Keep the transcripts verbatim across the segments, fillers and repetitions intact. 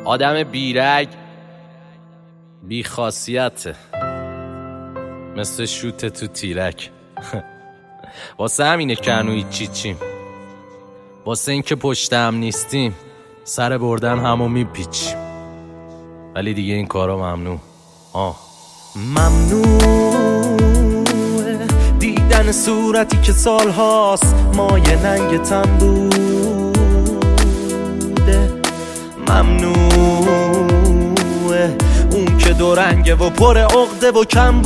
آدم بیرگ بی خاصیته، مثل شوت تو تیرک. واسه همینه که هنوز چی چیم، واسه این که پشتم نیستیم سر بردن همو میپیچیم، ولی دیگه این کارا ممنوع. آه ممنوعه دیدن صورتی که سالهاست مایه ننگتم بوده. ممنوعه اون که دو رنگه و پر عقده و کم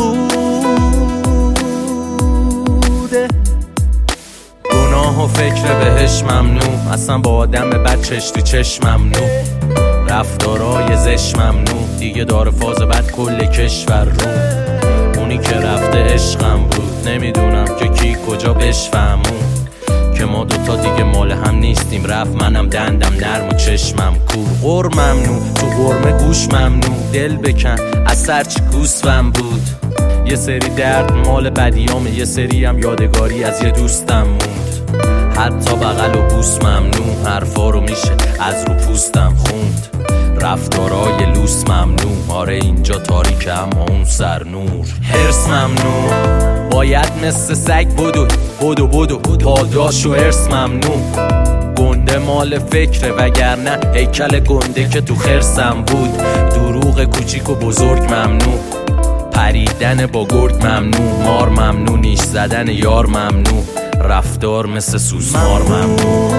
بوده. گناه و فکر بهش ممنوع، اصلا با آدم بد چش تو چشم ممنوع، رفتارای زش ممنوع، دیگه داره فاز بد کل کشور رو. اونی که رفته عشقم بود، نمیدونم که کی کجا بشفهمون که ما دوتا دیگه مال هم نیستیم. رفت منم دندم نرم و چشمم کور. غر ممنوع تو غرمه گوش ممنوع، دل بکن از سرچ گوسفم بود. یه سری درد مال بدیامه، یه سری هم یادگاری از یه دوستم موند. حتی بغل و بوس ممنوع، حرفا رو میشه از رو پوستم خوند. رفتارای لوس ممنوع، آره اینجا تاریکه اما اون سر نور. هرس ممنوع، باید مثل سگ بدو بدو بدو پاداش و هرس ممنوع. گنده مال فکره وگرنه هیکل گنده که تو خرسم بود. دروغ کوچیک و بزرگ ممنوع، پریدن با گرگ ممنوع. مار ممنوع، نیش زدن یار ممنوع، رفتار مثل سوسمار ممنوع.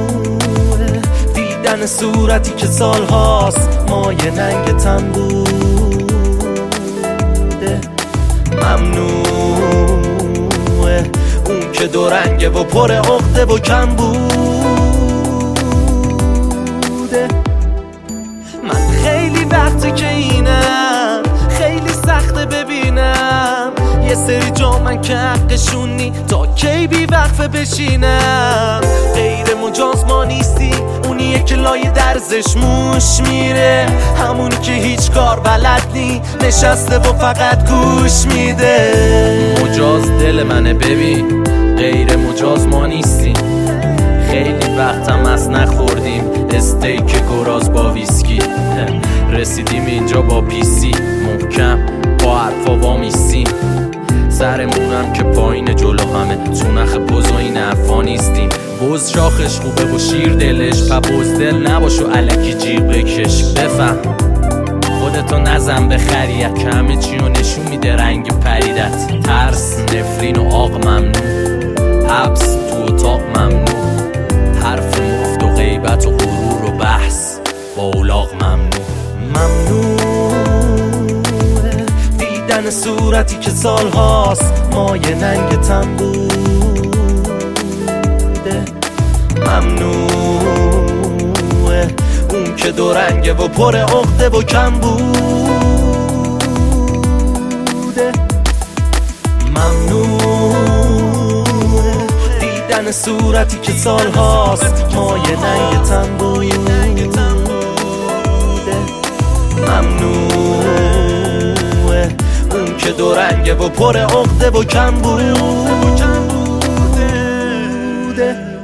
دیدن صورتی که سالهاست مایه ننگتم بوده. ممنوعه اون که دو رنگه و پر عقده و کم بوده. من خیلی وقته که اینم، خیلی سخته ببینم یه سری جا من که حقشونی تا کی بی وقفه بشینم. غیر مجاز ما نیستی، اونیه که لای درزش موش میره، همونی که هیچ کار بلد نی نشسته و فقط گوش میده. مجاز دل منه ببین، غیر مجاز ما نیستیم. خیلی وقتم از نخوردیم استیک گراز با ویسکی، رسیدیم اینجا با پیسی محکم با حرفا وامیستیم. سرمونم که پایین جلو همه تو نخ بز و این حرفا نیستیم. بز شاخش خوبه و شیر دلش، پا بزدل نباش و علکی جیغ بکش. بفهم خودتو نزن به خریت که همه چی رو نشون میده رنگ پریدت. ترس، نفرین و آق ممنوع، حبس تو اتاق ممنوع، حرف مفت و غیبت و غرور و بحث با اولاغ ممنوع. ممنوعه دیدن صورتی که سالهاست مایه ننگتم بوده. ممنوعه اون که دو رنگه و پر عقده و کم بوده. ممنوعه دیدن صورتی که سالهاست مایه ننگتم بوده. ممنوعه اون که دو رنگه و پر عقده و کم بوده.